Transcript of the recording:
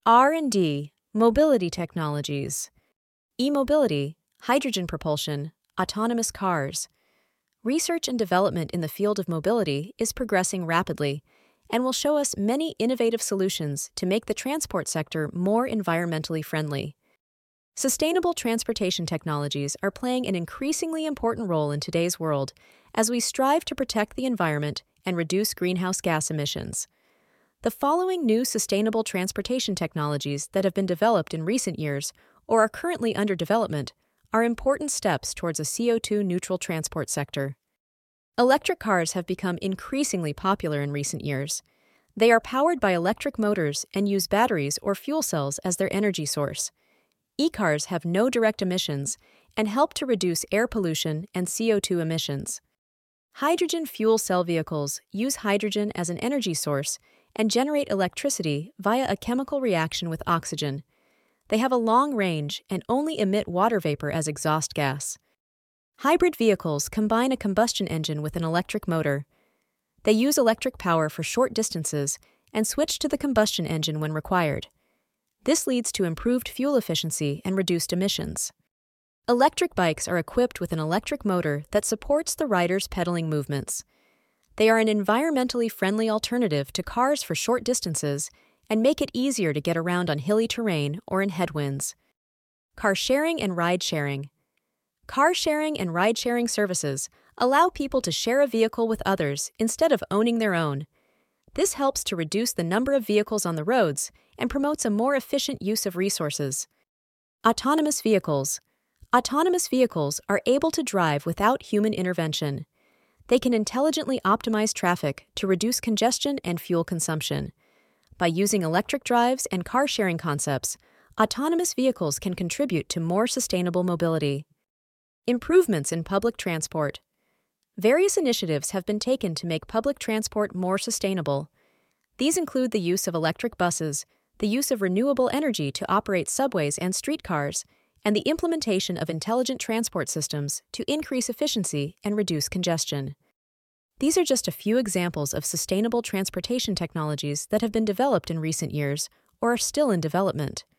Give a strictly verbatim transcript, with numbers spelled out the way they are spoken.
R and D, mobility technologies, e-mobility, hydrogen propulsion, autonomous cars. Research and development in the field of mobility is progressing rapidly and will show us many innovative solutions to make the transport sector more environmentally friendly. Sustainable transportation technologies are playing an increasingly important role in today's world as we strive to protect the environment and reduce greenhouse gas emissions. The following new sustainable transportation technologies that have been developed in recent years or are currently under development are important steps towards a C O two neutral transport sector. Electric cars have become increasingly popular in recent years. They are powered by electric motors and use batteries or fuel cells as their energy source. E-cars have no direct emissions and help to reduce air pollution and C O two emissions. Hydrogen fuel cell vehicles use hydrogen as an energy source and generate electricity via a chemical reaction with oxygen. They have a long range and only emit water vapor as exhaust gas. Hybrid vehicles combine a combustion engine with an electric motor. They use electric power for short distances and switch to the combustion engine when required. This leads to improved fuel efficiency and reduced emissions. Electric bikes are equipped with an electric motor that supports the rider's pedaling movements. They are an environmentally friendly alternative to cars for short distances and make it easier to get around on hilly terrain or in headwinds. Car sharing and ride sharing. Car sharing and ride sharing services allow people to share a vehicle with others instead of owning their own. This helps to reduce the number of vehicles on the roads and promotes a more efficient use of resources. Autonomous vehicles. Autonomous vehicles are able to drive without human intervention. They can intelligently optimize traffic to reduce congestion and fuel consumption. By using electric drives and car-sharing concepts, autonomous vehicles can contribute to more sustainable mobility. Improvements in public transport. Various initiatives have been taken to make public transport more sustainable. These include the use of electric buses, the use of renewable energy to operate subways and streetcars, and the implementation of intelligent transport systems to increase efficiency and reduce congestion. These are just a few examples of sustainable transportation technologies that have been developed in recent years or are still in development.